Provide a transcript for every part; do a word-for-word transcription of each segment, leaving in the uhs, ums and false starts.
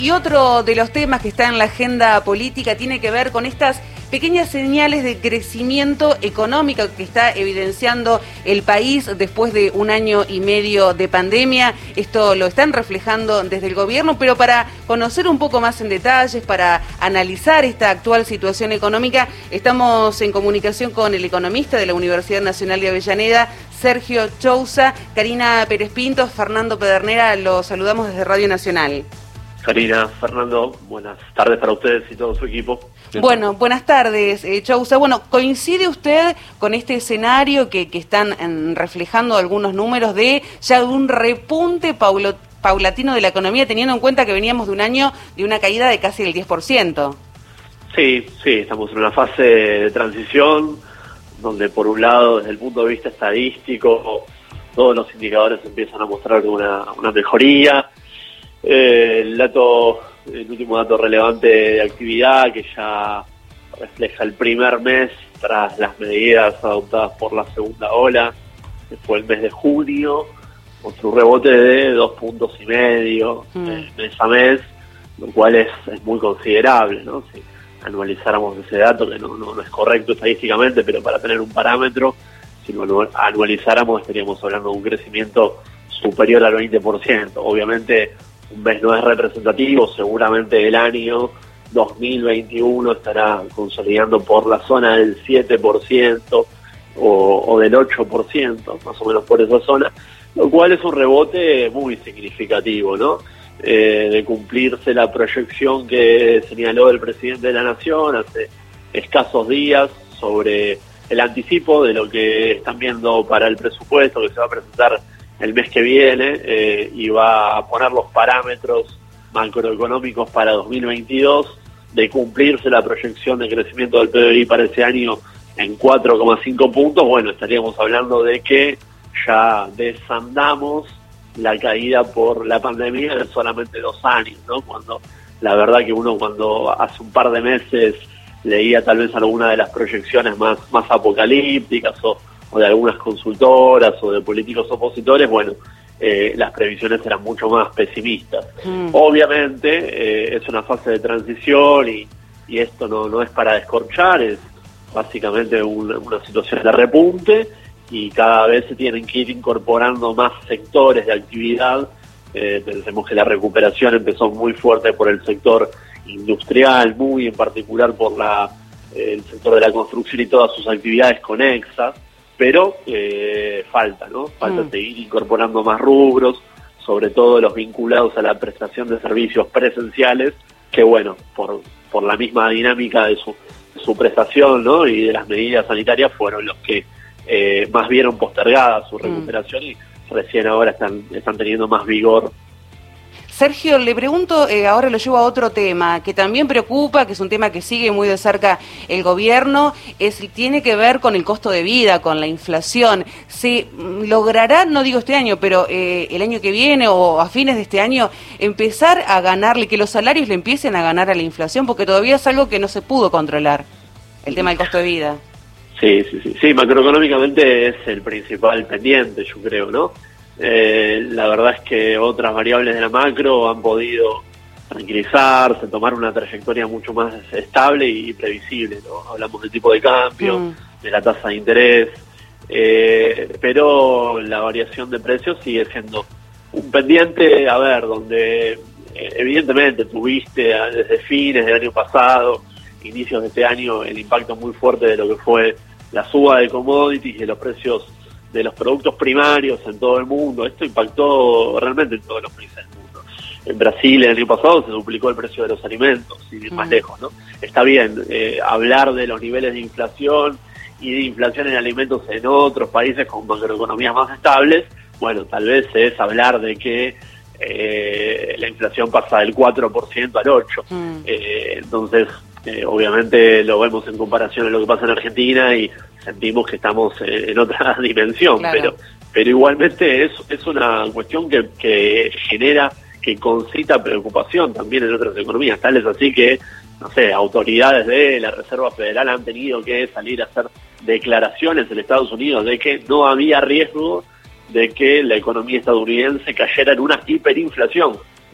Y otro de los temas que está en la agenda política tiene que ver con estas pequeñas señales de crecimiento económico que está evidenciando el país después de un año y medio de pandemia. Esto lo están reflejando desde el gobierno, pero para conocer un poco más en detalles, para analizar esta actual situación económica, estamos en comunicación con el economista de la Universidad Nacional de Avellaneda, Sergio Chousa. Karina Pérez Pintos, Fernando Pedernera, los saludamos desde Radio Nacional. Karina, Fernando, buenas tardes para ustedes y todo su equipo. Bueno, buenas tardes, eh, Chousa. Bueno, ¿coincide usted con este escenario que, que están en, reflejando algunos números de ya un repunte paulo, paulatino de la economía, teniendo en cuenta que veníamos de un año de una caída de casi el diez por ciento? Sí, sí, estamos en una fase de transición donde por un lado, desde el punto de vista estadístico, todos los indicadores empiezan a mostrar una, una mejoría. Eh, el dato, el último dato relevante de actividad que ya refleja el primer mes tras las medidas adoptadas por la segunda ola, que fue el mes de junio, con su rebote de dos puntos y medio mm. eh, mes a mes, lo cual es, es muy considerable, ¿no? Si anualizáramos ese dato, que no, no, no es correcto estadísticamente, pero para tener un parámetro, si lo anualizáramos estaríamos hablando de un crecimiento superior al veinte por ciento. Obviamente un mes no es representativo, seguramente el año dos mil veintiuno estará consolidando por la zona del siete por ciento o, o del ocho por ciento, más o menos por esa zona, lo cual es un rebote muy significativo, ¿no? Eh, de cumplirse la proyección que señaló el presidente de la Nación hace escasos días sobre el anticipo de lo que están viendo para el presupuesto que se va a presentar el mes que viene, eh, y va a poner los parámetros macroeconómicos para dos mil veintidós, de cumplirse la proyección de crecimiento del P B I para ese año en cuatro coma cinco puntos. Bueno, estaríamos hablando de que ya desandamos la caída por la pandemia de solamente dos años, ¿no? Cuando la verdad que uno cuando hace un par de meses leía tal vez alguna de las proyecciones más, más apocalípticas o o de algunas consultoras o de políticos opositores, bueno, eh, las previsiones eran mucho más pesimistas. Mm. Obviamente eh, es una fase de transición y, y esto no, no es para descorchar, es básicamente un, una situación de repunte y cada vez se tienen que ir incorporando más sectores de actividad. Eh, pensemos que la recuperación empezó muy fuerte por el sector industrial, muy en particular por la eh, el sector de la construcción y todas sus actividades conexas, pero eh, falta, ¿no? Falta mm. seguir incorporando más rubros, sobre todo los vinculados a la prestación de servicios presenciales, que bueno, por por la misma dinámica de su, de su prestación, ¿no? Y de las medidas sanitarias fueron los que eh, más vieron postergada su recuperación mm. y recién ahora están, están teniendo más vigor. Sergio, le pregunto, eh, ahora lo llevo a otro tema que también preocupa, que es un tema que sigue muy de cerca el gobierno, es tiene que ver con el costo de vida, con la inflación. ¿Se logrará, no digo este año, pero eh, el año que viene o a fines de este año, empezar a ganarle, que los salarios le empiecen a ganar a la inflación? Porque todavía es algo que no se pudo controlar, el tema del costo de vida. Sí, sí, sí, sí, macroeconómicamente es el principal pendiente, yo creo, ¿no? Eh, la verdad es que otras variables de la macro han podido tranquilizarse, tomar una trayectoria mucho más estable y previsible, ¿no? Hablamos del tipo de cambio, mm. de la tasa de interés, eh, pero la variación de precios sigue siendo un pendiente, a ver, donde eh, evidentemente tuviste desde fines del año pasado, inicios de este año, el impacto muy fuerte de lo que fue la suba de commodities y de los precios de los productos primarios en todo el mundo. Esto impactó realmente en todos los países del mundo. En Brasil el año pasado se duplicó el precio de los alimentos, sin ir más mm. lejos, ¿no? Está bien eh, hablar de los niveles de inflación y de inflación en alimentos en otros países con macroeconomías más estables. Bueno, tal vez es hablar de que eh, la inflación pasa del cuatro por ciento al ocho por ciento. Mm. Eh, entonces, eh, obviamente lo vemos en comparación a lo que pasa en Argentina y sentimos que estamos en otra dimensión, claro. pero pero igualmente es es una cuestión que, que genera, que concita preocupación también en otras economías, tal es así que, no sé, autoridades de la Reserva Federal han tenido que salir a hacer declaraciones en Estados Unidos de que no había riesgo de que la economía estadounidense cayera en una hiperinflación. O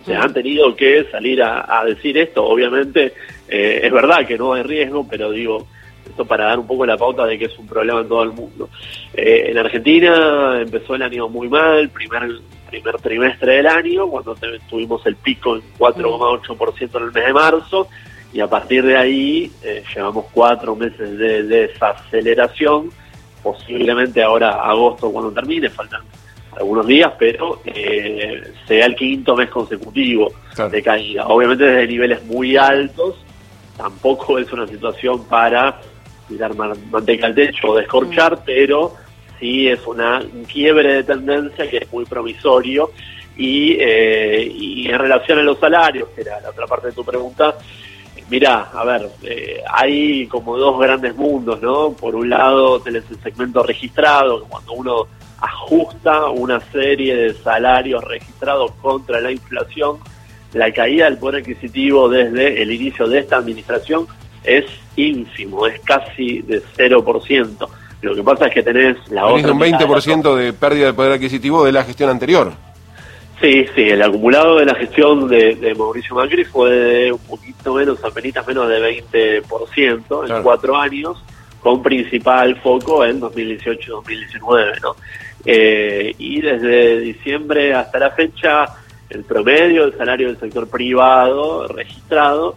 se han tenido que salir a, a decir esto. Obviamente eh, es verdad que no hay riesgo, pero digo, esto para dar un poco la pauta de que es un problema en todo el mundo. Eh, en Argentina empezó el año muy mal, primer primer trimestre del año, cuando tuvimos el pico en cuatro coma ocho por ciento en el mes de marzo, y a partir de ahí eh, llevamos cuatro meses de, de desaceleración, posiblemente ahora agosto cuando termine, faltan algunos días, pero eh, sea el quinto mes consecutivo claro. de caída. Obviamente desde niveles muy altos, tampoco es una situación para tirar manteca al techo o descorchar, mm. pero sí es una, un quiebre de tendencia que es muy promisorio. Y, eh, y en relación a los salarios, que era la otra parte de tu pregunta, mirá, a ver, eh, hay como dos grandes mundos, ¿no? Por un lado tenés el segmento registrado, cuando uno ajusta una serie de salarios registrados contra la inflación, la caída del poder adquisitivo desde el inicio de esta administración es ínfimo, es casi de cero por ciento. Lo que pasa es que tenés la tenés otra... un veinte por ciento de pérdida de poder adquisitivo de la gestión anterior. Sí, sí, el acumulado de la gestión de, de Mauricio Macri fue de un poquito menos, apenas menos de veinte por ciento en claro. cuatro años, con principal foco en dos mil dieciocho y dos mil diecinueve, ¿no? Eh, y desde diciembre hasta la fecha, el promedio del salario del sector privado registrado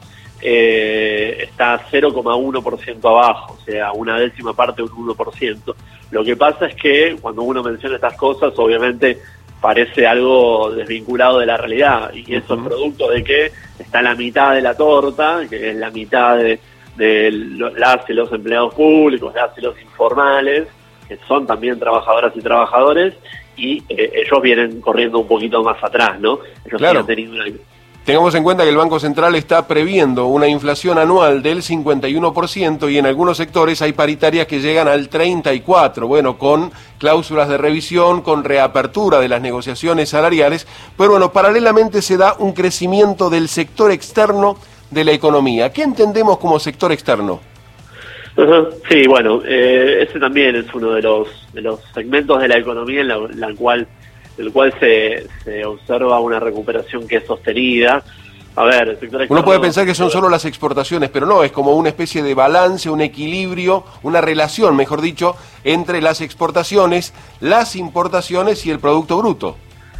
eh, está cero coma uno por ciento abajo, o sea, una décima parte de un uno por ciento. Lo que pasa es que cuando uno menciona estas cosas, obviamente parece algo desvinculado de la realidad, y eso uh-huh. es producto de que está la mitad de la torta, que es la mitad de, de las y los empleados públicos, las y los informales, que son también trabajadoras y trabajadores, y eh, ellos vienen corriendo un poquito más atrás, ¿no? Ellos claro. tenido una... Tengamos en cuenta que el Banco Central está previendo una inflación anual del cincuenta y uno por ciento y en algunos sectores hay paritarias que llegan al treinta y cuatro por ciento, bueno, con cláusulas de revisión, con reapertura de las negociaciones salariales, pero bueno, paralelamente se da un crecimiento del sector externo de la economía. ¿Qué entendemos como sector externo? Uh-huh. Sí, bueno, eh, ese también es uno de los de los segmentos de la economía en la, la cual el cual se, se observa una recuperación que es sostenida. A ver, el sector externo... Uno puede pensar que son solo las exportaciones, pero no, es como una especie de balance, un equilibrio, una relación, mejor dicho, entre las exportaciones, las importaciones y el Producto Bruto.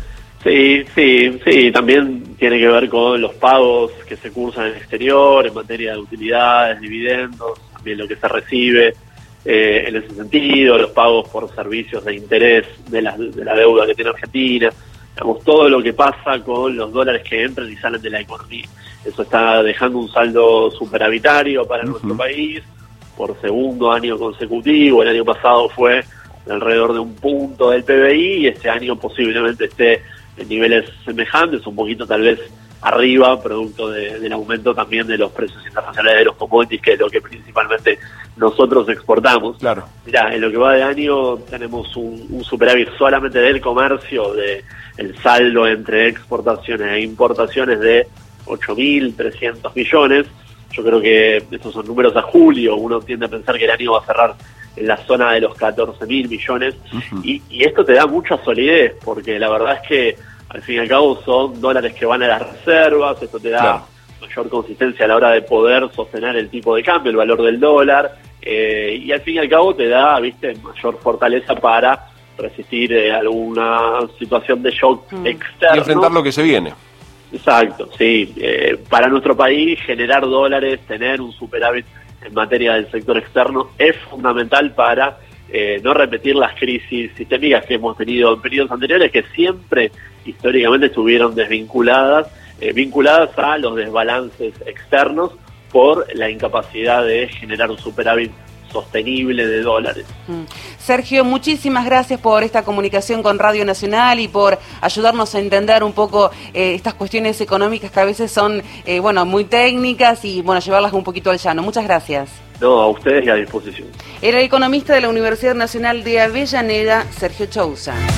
Sí, sí, sí, también tiene que ver con los pagos que se cursan en el exterior, en materia de utilidades, dividendos, también lo que se recibe. Eh, en ese sentido, los pagos por servicios de interés de la, de la deuda que tiene Argentina, digamos, todo lo que pasa con los dólares que entran y salen de la economía. Eso está dejando un saldo superavitario para uh-huh. nuestro país por segundo año consecutivo. El año pasado fue alrededor de un punto del P B I y este año posiblemente esté en niveles semejantes, un poquito tal vez arriba, producto de, del aumento también de los precios internacionales de los commodities, que es lo que principalmente nosotros exportamos. Claro. Mirá, en lo que va de año tenemos un, un superávit solamente del comercio, de el saldo entre exportaciones e importaciones de ocho mil trescientos millones. Yo creo que estos son números a julio, uno tiende a pensar que el año va a cerrar en la zona de los catorce mil millones, uh-huh. y, y esto te da mucha solidez, porque la verdad es que al fin y al cabo son dólares que van a las reservas, esto te da claro. mayor consistencia a la hora de poder sostener el tipo de cambio, el valor del dólar, eh, y al fin y al cabo te da, viste, mayor fortaleza para resistir eh, alguna situación de shock mm. externo. Y enfrentar lo que se viene. Exacto, sí. Eh, para nuestro país generar dólares, tener un superávit en materia del sector externo es fundamental para eh, no repetir las crisis sistémicas que hemos tenido en periodos anteriores, que siempre históricamente estuvieron desvinculadas, eh, vinculadas a los desbalances externos por la incapacidad de generar un superávit sostenible de dólares. Mm. Sergio, muchísimas gracias por esta comunicación con Radio Nacional y por ayudarnos a entender un poco eh, estas cuestiones económicas que a veces son eh, bueno, muy técnicas y bueno, llevarlas un poquito al llano. Muchas gracias. No, a ustedes y a disposición. Era el economista de la Universidad Nacional de Avellaneda, Sergio Chousa.